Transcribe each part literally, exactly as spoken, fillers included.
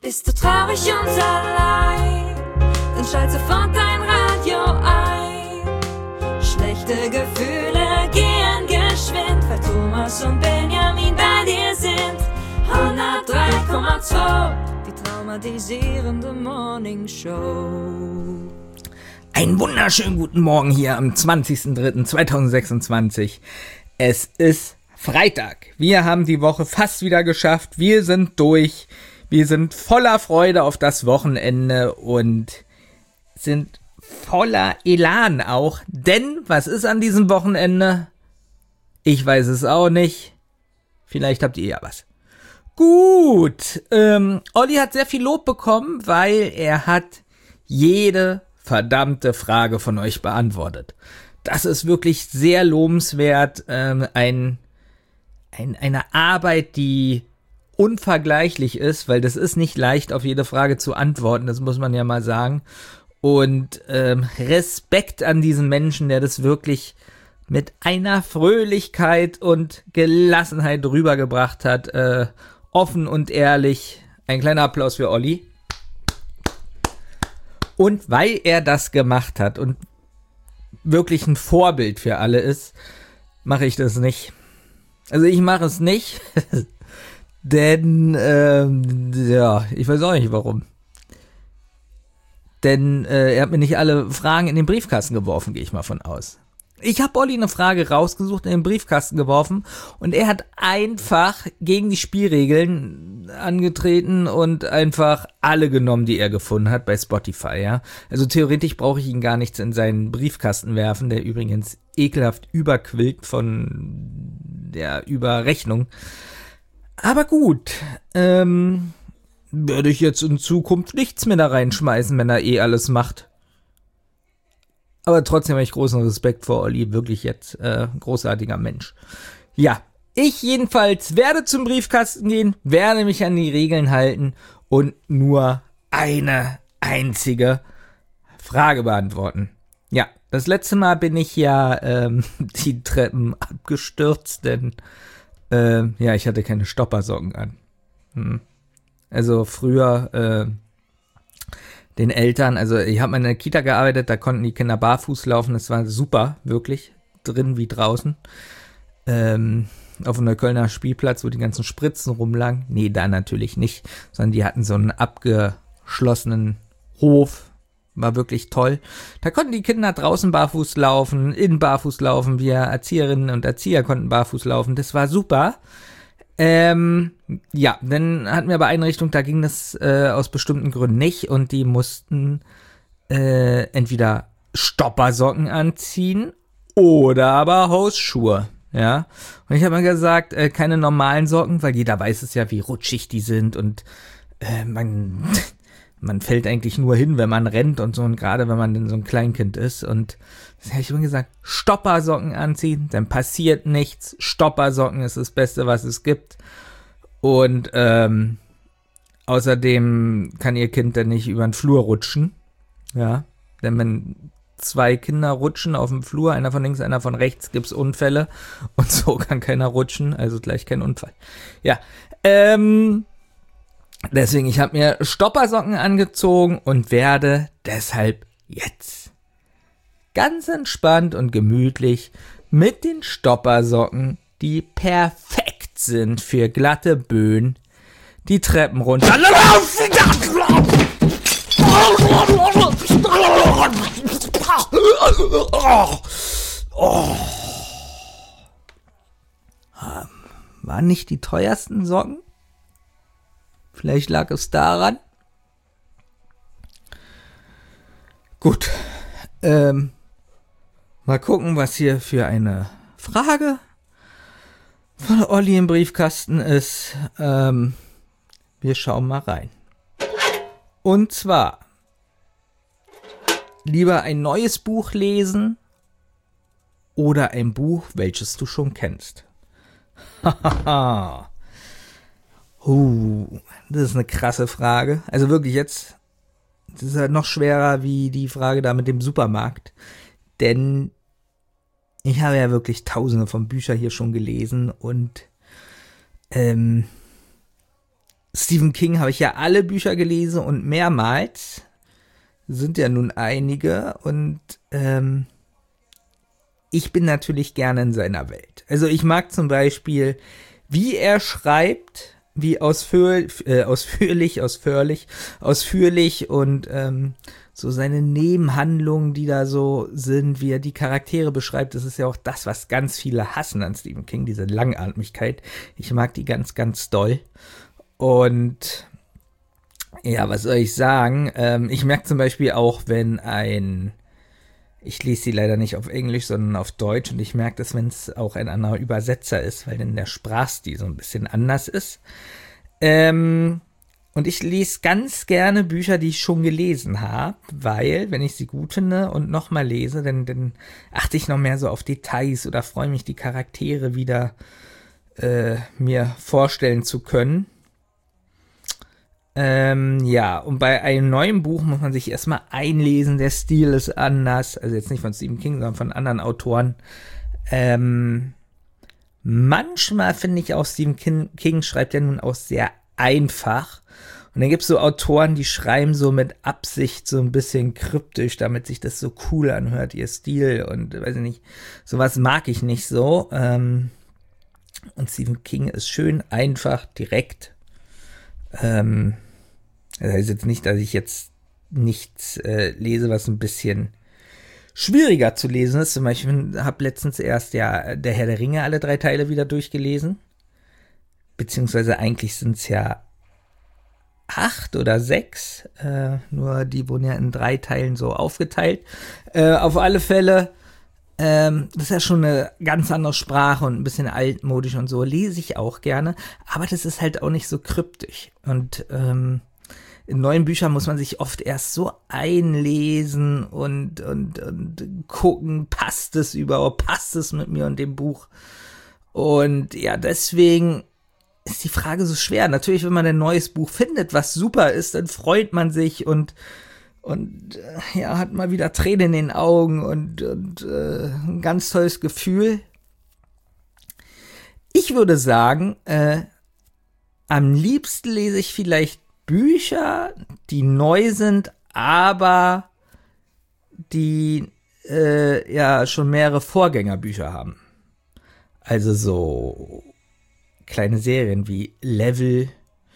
Bist du traurig und allein, dann schalt sofort dein Radio ein. Schlechte Gefühle gehen geschwind, weil Thomas und Benjamin bei dir sind. hundertdrei Komma zwei, die traumatisierende Morning Show. Einen wunderschönen guten Morgen hier am zwanzigsten dritten zweitausendsechsundzwanzig. Es ist Freitag. Wir haben die Woche fast wieder geschafft. Wir sind durch. Wir sind voller Freude auf das Wochenende und sind voller Elan auch. Denn, was ist an diesem Wochenende? Ich weiß es auch nicht. Vielleicht habt ihr ja was. Gut. Ähm, Olli hat sehr viel Lob bekommen, weil er hat jede verdammte Frage von euch beantwortet. Das ist wirklich sehr lobenswert. Ähm, ein, ein, eine Arbeit, die unvergleichlich ist, weil das ist nicht leicht, auf jede Frage zu antworten, das muss man ja mal sagen. Und ähm, Respekt an diesen Menschen, der das wirklich mit einer Fröhlichkeit und Gelassenheit rübergebracht hat. Äh, offen und ehrlich. Ein kleiner Applaus für Olli. Und weil er das gemacht hat und wirklich ein Vorbild für alle ist, mache ich das nicht. Also ich mache es nicht, denn, ähm, ja, ich weiß auch nicht warum. Denn äh, er hat mir nicht alle Fragen in den Briefkasten geworfen, gehe ich mal von aus. Ich habe Olli eine Frage rausgesucht, in den Briefkasten geworfen und er hat einfach gegen die Spielregeln angetreten und einfach alle genommen, die er gefunden hat bei Spotify, ja. Also theoretisch brauche ich ihn gar nichts in seinen Briefkasten werfen, der übrigens ekelhaft überquillt von der Überrechnung. Aber gut, ähm, werde ich jetzt in Zukunft nichts mehr da reinschmeißen, wenn er eh alles macht. Aber trotzdem habe ich großen Respekt vor Olli, wirklich jetzt äh, großartiger Mensch. Ja, ich jedenfalls werde zum Briefkasten gehen, werde mich an die Regeln halten und nur eine einzige Frage beantworten. Ja, das letzte Mal bin ich ja ähm, die Treppen abgestürzt, denn äh, ja, ich hatte keine Stoppersocken an. Hm. Also früher äh, den Eltern, also ich habe in der Kita gearbeitet, da konnten die Kinder barfuß laufen, das war super, wirklich, drin wie draußen. Ähm, auf einem Neuköllner Spielplatz, wo die ganzen Spritzen rumlagen. Nee, da natürlich nicht, sondern die hatten so einen abgeschlossenen Hof, war wirklich toll. Da konnten die Kinder draußen barfuß laufen, innen barfuß laufen, wir Erzieherinnen und Erzieher konnten barfuß laufen, das war super. Ähm, ja, dann hatten wir aber Einrichtung, da ging das äh, aus bestimmten Gründen nicht und die mussten äh, entweder Stoppersocken anziehen oder aber Hausschuhe, ja. Und ich habe mir gesagt, äh, keine normalen Socken, weil jeder weiß es ja, wie rutschig die sind und äh, man, man fällt eigentlich nur hin, wenn man rennt und so und gerade wenn man dann so ein Kleinkind ist und das habe ich immer gesagt, Stoppersocken anziehen, dann passiert nichts. Stoppersocken ist das Beste, was es gibt. Und ähm, außerdem kann ihr Kind dann nicht über den Flur rutschen. Ja, denn wenn zwei Kinder rutschen auf dem Flur, einer von links, einer von rechts, gibt's Unfälle. Und so kann keiner rutschen, also gleich kein Unfall. Ja, ähm, deswegen, ich habe mir Stoppersocken angezogen und werde deshalb jetzt ganz entspannt und gemütlich mit den Stoppersocken, die perfekt sind für glatte Böen, die Treppen runter. Oh. Waren nicht die teuersten Socken? Vielleicht lag es daran. Gut. Ähm. Mal gucken, was hier für eine Frage von Olli im Briefkasten ist. Ähm, wir schauen mal rein. Und zwar, lieber ein neues Buch lesen oder ein Buch, welches du schon kennst? Hahaha. uh, das ist eine krasse Frage. Also wirklich jetzt, das ist halt noch schwerer wie die Frage da mit dem Supermarkt. Denn ich habe ja wirklich tausende von Büchern hier schon gelesen und ähm, Stephen King habe ich ja alle Bücher gelesen und mehrmals. Sind ja nun einige und ähm, ich bin natürlich gerne in seiner Welt. Also ich mag zum Beispiel, wie er schreibt, wie ausführlich, äh, ausführlich, ausführlich, ausführlich und ähm, so seine Nebenhandlungen, die da so sind, wie er die Charaktere beschreibt. Das ist ja auch das, was ganz viele hassen an Stephen King, diese Langatmigkeit. Ich mag die ganz, ganz doll. Und ja, was soll ich sagen? Ähm, ich merke zum Beispiel auch, wenn ein, ich lese sie leider nicht auf Englisch, sondern auf Deutsch, und ich merke das, wenn es auch ein anderer Übersetzer ist, weil dann der Sprachstil so ein bisschen anders ist. Ähm, und ich lese ganz gerne Bücher, die ich schon gelesen habe, weil, wenn ich sie gut finde und nochmal lese, dann, dann achte ich noch mehr so auf Details oder freue mich, die Charaktere wieder äh, mir vorstellen zu können. Ähm, ja, und bei einem neuen Buch muss man sich erstmal einlesen, der Stil ist anders, also jetzt nicht von Stephen King, sondern von anderen Autoren. Ähm, manchmal finde ich auch, Stephen King, King schreibt ja nun auch sehr einfach. Und dann gibt es so Autoren, die schreiben so mit Absicht so ein bisschen kryptisch, damit sich das so cool anhört, ihr Stil und weiß ich nicht, sowas mag ich nicht so. Ähm, und Stephen King ist schön einfach, direkt. Ähm, das heißt jetzt nicht, dass ich jetzt nichts äh, lese, was ein bisschen schwieriger zu lesen ist. Zum Beispiel habe letztens erst ja der Herr der Ringe alle drei Teile wieder durchgelesen. Beziehungsweise eigentlich sind es ja acht oder sechs. Äh, nur die wurden ja in drei Teilen so aufgeteilt. Äh, auf alle Fälle, ähm, das ist ja schon eine ganz andere Sprache und ein bisschen altmodisch und so. Lese ich auch gerne. Aber das ist halt auch nicht so kryptisch. Und ähm, in neuen Büchern muss man sich oft erst so einlesen und, und, und gucken, passt es überhaupt, passt es mit mir und dem Buch. Und ja, deswegen ist die Frage so schwer. Natürlich, wenn man ein neues Buch findet, was super ist, dann freut man sich und, und ja, hat mal wieder Tränen in den Augen und, und äh, ein ganz tolles Gefühl. Ich würde sagen, äh, am liebsten lese ich vielleicht Bücher, die neu sind, aber die äh, ja schon mehrere Vorgängerbücher haben. Also so kleine Serien wie Level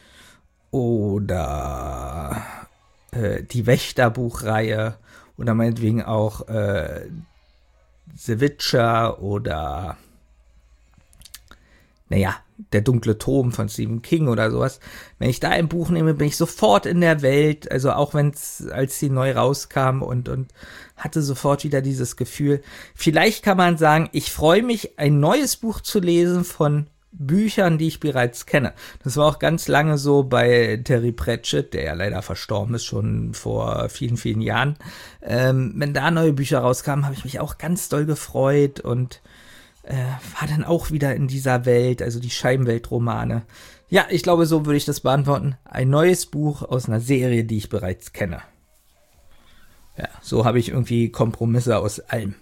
oder äh, die Wächterbuchreihe oder meinetwegen auch äh, The Witcher oder naja, Der dunkle Turm von Stephen King oder sowas. Wenn ich da ein Buch nehme, bin ich sofort in der Welt, also auch wenn es, als sie neu rauskam und, und hatte sofort wieder dieses Gefühl. Vielleicht kann man sagen, ich freue mich, ein neues Buch zu lesen von Büchern, die ich bereits kenne. Das war auch ganz lange so bei Terry Pratchett, der ja leider verstorben ist, schon vor vielen, vielen Jahren. Ähm, wenn da neue Bücher rauskamen, habe ich mich auch ganz doll gefreut und Äh, war dann auch wieder in dieser Welt, also die Scheibenweltromane. Ja, ich glaube, so würde ich das beantworten. Ein neues Buch aus einer Serie, die ich bereits kenne. Ja, so habe ich irgendwie Kompromisse aus allem.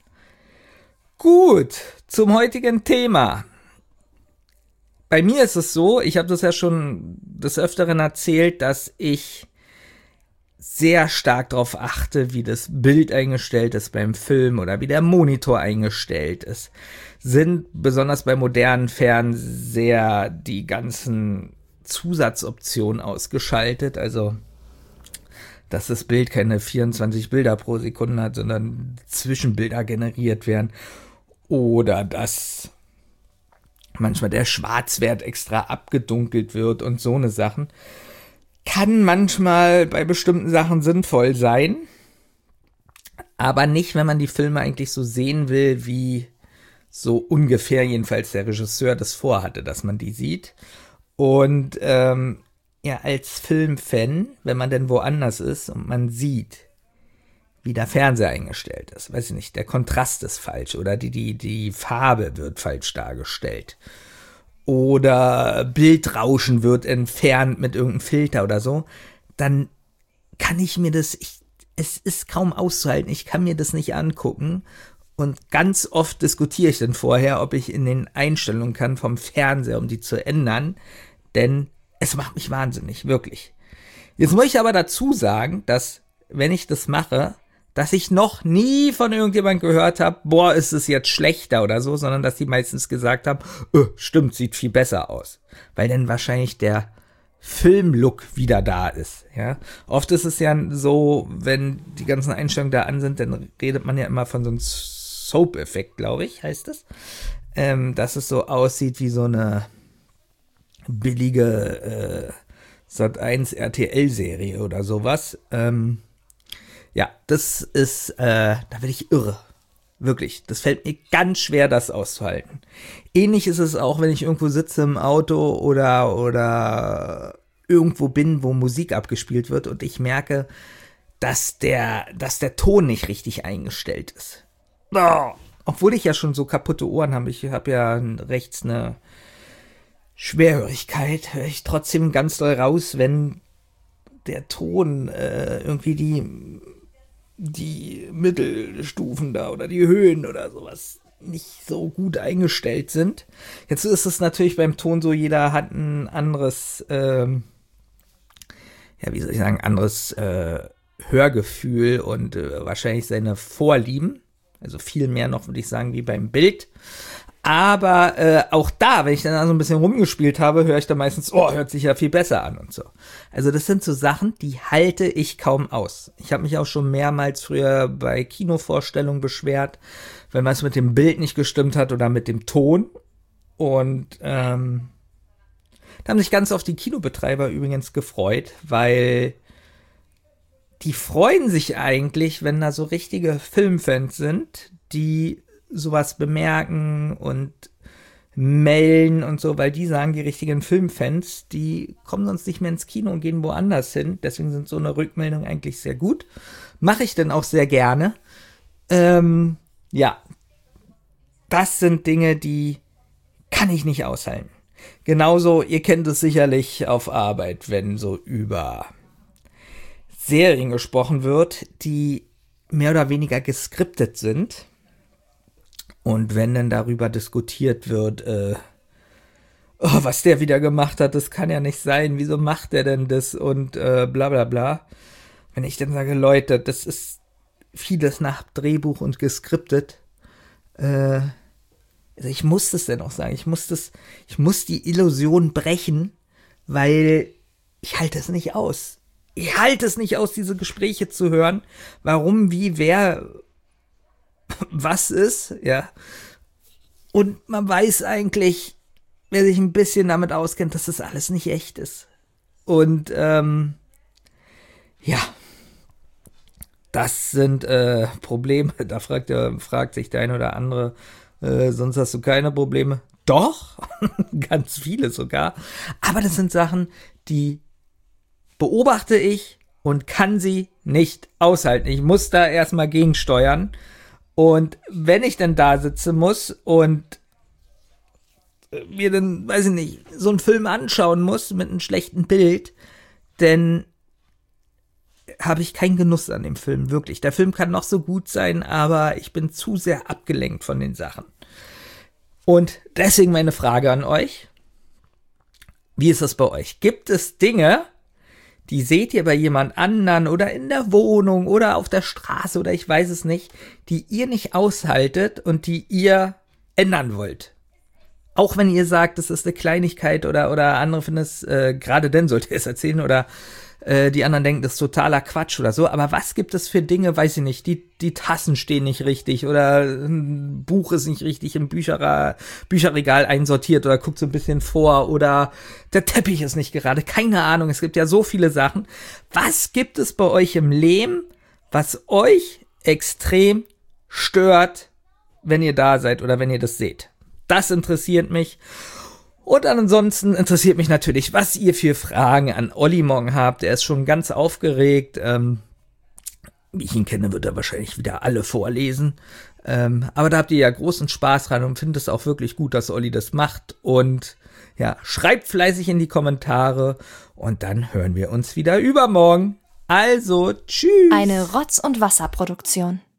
Gut, zum heutigen Thema. Bei mir ist es so, ich habe das ja schon des Öfteren erzählt, dass ich sehr stark darauf achte, wie das Bild eingestellt ist beim Film oder wie der Monitor eingestellt ist. Sind besonders bei modernen Fernseher die ganzen Zusatzoptionen ausgeschaltet, also dass das Bild keine vierundzwanzig Bilder pro Sekunde hat, sondern Zwischenbilder generiert werden oder dass manchmal der Schwarzwert extra abgedunkelt wird und so eine Sachen. Kann manchmal bei bestimmten Sachen sinnvoll sein, aber nicht, wenn man die Filme eigentlich so sehen will, wie so ungefähr jedenfalls der Regisseur das vorhatte, dass man die sieht. Und ähm, ja, als Filmfan, wenn man denn woanders ist und man sieht, wie der Fernseher eingestellt ist, weiß ich nicht, der Kontrast ist falsch oder die, die, die Farbe wird falsch dargestellt. Oder Bildrauschen wird entfernt mit irgendeinem Filter oder so, dann kann ich mir das, ich, es ist kaum auszuhalten, ich kann mir das nicht angucken. Und ganz oft diskutiere ich dann vorher, ob ich in den Einstellungen kann vom Fernseher, um die zu ändern, denn es macht mich wahnsinnig, wirklich. Jetzt muss ich aber dazu sagen, dass, wenn ich das mache, dass ich noch nie von irgendjemandem gehört habe, boah, ist es jetzt schlechter oder so, sondern dass die meistens gesagt haben, öh, stimmt, sieht viel besser aus. Weil dann wahrscheinlich der Filmlook wieder da ist, ja. Oft ist es ja so, wenn die ganzen Einstellungen da an sind, dann redet man ja immer von so einem Soap-Effekt, glaube ich, heißt es. Ähm, dass es so aussieht wie so eine billige äh, Sat eins R T L-Serie oder sowas. Ähm, ja, das ist, äh, da werde ich irre. Wirklich, das fällt mir ganz schwer, das auszuhalten. Ähnlich ist es auch, wenn ich irgendwo sitze im Auto oder, oder irgendwo bin, wo Musik abgespielt wird und ich merke, dass der, dass der Ton nicht richtig eingestellt ist. Oh. Obwohl ich ja schon so kaputte Ohren habe. Ich habe ja rechts eine Schwerhörigkeit. Höre ich trotzdem ganz doll raus, wenn der Ton äh, irgendwie die die Mittelstufen da oder die Höhen oder sowas nicht so gut eingestellt sind. Jetzt ist es natürlich beim Ton so, jeder hat ein anderes, ähm, ja, wie soll ich sagen, anderes äh, Hörgefühl und äh, wahrscheinlich seine Vorlieben. Also viel mehr noch, würde ich sagen, wie beim Bild. Aber äh, auch da, wenn ich dann so ein bisschen rumgespielt habe, höre ich dann meistens, oh, hört sich ja viel besser an und so. Also das sind so Sachen, die halte ich kaum aus. Ich habe mich auch schon mehrmals früher bei Kinovorstellungen beschwert, wenn was mit dem Bild nicht gestimmt hat oder mit dem Ton. Und ähm, da haben sich ganz oft die Kinobetreiber übrigens gefreut, weil die freuen sich eigentlich, wenn da so richtige Filmfans sind, die sowas bemerken und melden und so, weil die sagen, die richtigen Filmfans, die kommen sonst nicht mehr ins Kino und gehen woanders hin. Deswegen sind so eine Rückmeldung eigentlich sehr gut. Mache ich dann auch sehr gerne. Ähm, ja, das sind Dinge, die kann ich nicht aushalten. Genauso, ihr kennt es sicherlich auf Arbeit, wenn so über Serien gesprochen wird, die mehr oder weniger geskriptet sind. Und wenn dann darüber diskutiert wird, äh, oh, was der wieder gemacht hat, das kann ja nicht sein, wieso macht der denn das und äh, bla bla bla. Wenn ich dann sage, Leute, das ist vieles nach Drehbuch und geskriptet, äh, also ich muss das dann auch sagen, ich muss das, ich muss die Illusion brechen, weil ich halte es nicht aus. Ich halte es nicht aus, diese Gespräche zu hören, warum, wie, wer was ist, ja. Und man weiß eigentlich, wer sich ein bisschen damit auskennt, dass das alles nicht echt ist. Und ähm, ja, das sind äh, Probleme. Da fragt, der, fragt sich der eine oder andere, äh, sonst hast du keine Probleme. Doch, ganz viele sogar. Aber das sind Sachen, die beobachte ich und kann sie nicht aushalten. Ich muss da erstmal gegensteuern. Und wenn ich dann da sitzen muss und mir dann, weiß ich nicht, so einen Film anschauen muss mit einem schlechten Bild, dann habe ich keinen Genuss an dem Film, wirklich. Der Film kann noch so gut sein, aber ich bin zu sehr abgelenkt von den Sachen. Und deswegen meine Frage an euch. Wie ist das bei euch? Gibt es Dinge, die seht ihr bei jemand anderen oder in der Wohnung oder auf der Straße oder ich weiß es nicht, die ihr nicht aushaltet und die ihr ändern wollt? Auch wenn ihr sagt, das ist eine Kleinigkeit oder, oder andere finden es, äh, gerade dann sollt ihr es erzählen oder äh, die anderen denken, das ist totaler Quatsch oder so. Aber was gibt es für Dinge, weiß ich nicht, die, die Tassen stehen nicht richtig oder ein Buch ist nicht richtig im Bücherer, Bücherregal einsortiert oder guckt so ein bisschen vor oder der Teppich ist nicht gerade, keine Ahnung. Es gibt ja so viele Sachen. Was gibt es bei euch im Leben, was euch extrem stört, wenn ihr da seid oder wenn ihr das seht? Das interessiert mich. Und ansonsten interessiert mich natürlich, was ihr für Fragen an Olli morgen habt. Er ist schon ganz aufgeregt. Ähm, wie ich ihn kenne, wird er wahrscheinlich wieder alle vorlesen. Ähm, aber da habt ihr ja großen Spaß dran und findet es auch wirklich gut, dass Olli das macht. Und ja, schreibt fleißig in die Kommentare und dann hören wir uns wieder übermorgen. Also, tschüss. Eine Rotz- und Wasser-Produktion.